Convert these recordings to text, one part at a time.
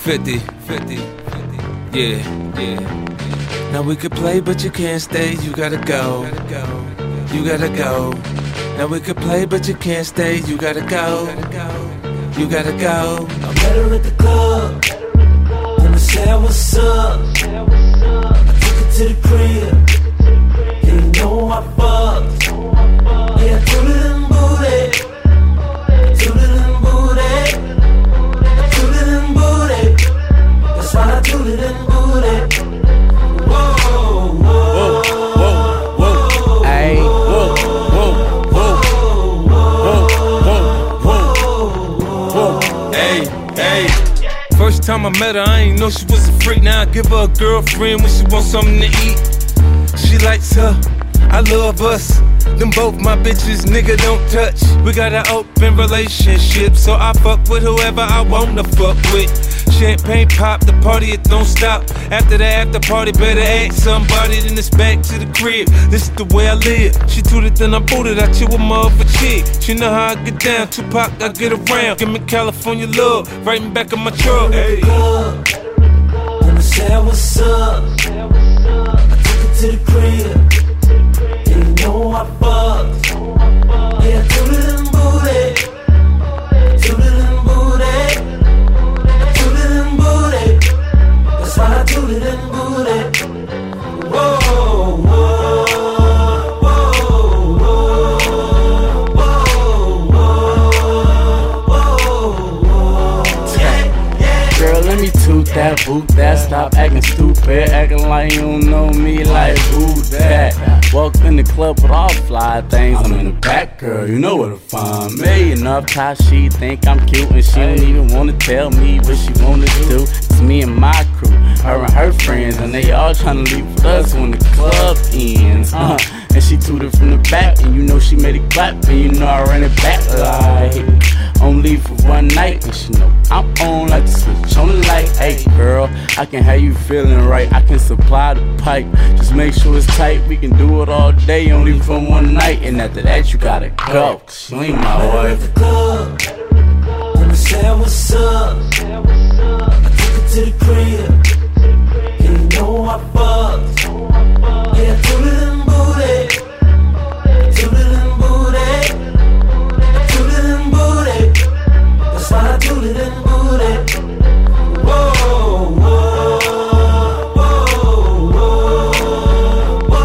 50, yeah. Now we could play, but you can't stay, you gotta go. You gotta go. Now we could play, but you can't stay, you gotta go. You gotta go. I met her at the club, and I said, what's up? I took her to the crib, and you know I fucked. Yeah, I tooted and booted, tooted and booted, tooted and booted. That's why I tooted and booted. Whoa, whoa, whoa, whoa, ayy, whoa, whoa, whoa, whoa, whoa, whoa, ayy, ayy. First time I met her, I ain't know she was a freak. Now I give her a girlfriend when she wants something to eat. She likes her, I love us. Them both my bitches, nigga don't touch. We got an open relationship, so I fuck with whoever I wanna fuck with. Champagne pop, the party it don't stop. After the after party, better ask somebody, then it's back to the crib. This is the way I live. She tooted, then I booted. I chill with my other chick. She know how I get down. Tupac, I get around. Give me California love, right in back of my truck. Hey. When I said what's up, I took her to the crib, and you know I fucked. Yeah, tooted and booted, tooted and booted, tooted and booted. That's why I tooted and booted. Whoa, whoa, whoa, whoa, whoa. Yeah, yeah. Girl, let me toot that, boot that. Stop acting stupid, acting like you don't know me. Like who that? Walked in the club with all fly things. I'm in the back, girl, you know where to find me. Enough how she think I'm cute, and she don't even wanna tell me what she wanna do. It's me and my crew, her and her friends, and they all tryna leave with us when the club ends. And she tooted from the back, and you know she made it clap, and you know I ran it back like only for one night. And she know I'm on like the switch on the light. Hey girl, I can have you feeling right. I can supply the pipe, just make sure it's tight. We can do it all day, only for one night. And after that you gotta go, 'cause you ain't my wife. At the club, when I said what's up, I took her to the crib, and you know I fucked. Yeah, tooted and booted, tooted and booted, tooted and booted. That's why I tooted and booted. Whoa, whoa, whoa, whoa,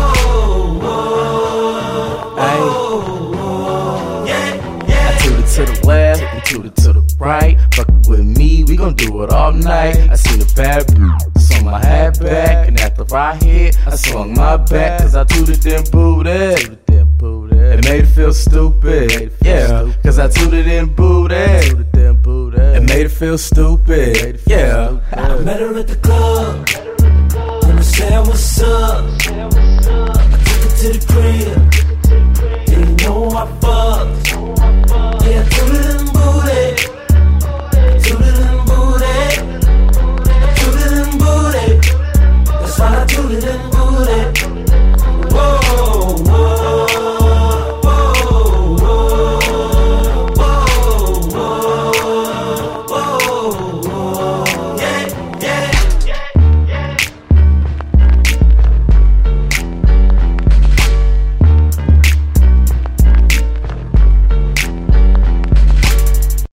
whoa, whoa. Yeah, yeah. I tooted to the left, and tooted to the right. Fuckin' with me, we gon' do it all night. I seen a bad swung my hat back, and after I hit, I swung my back, 'cause I tooted and booted. It made it feel stupid, yeah, 'cause I tooted and booted. It made it feel stupid, yeah. I met her at the club, when I said what's up, I took her to the crib, and you know I fucked.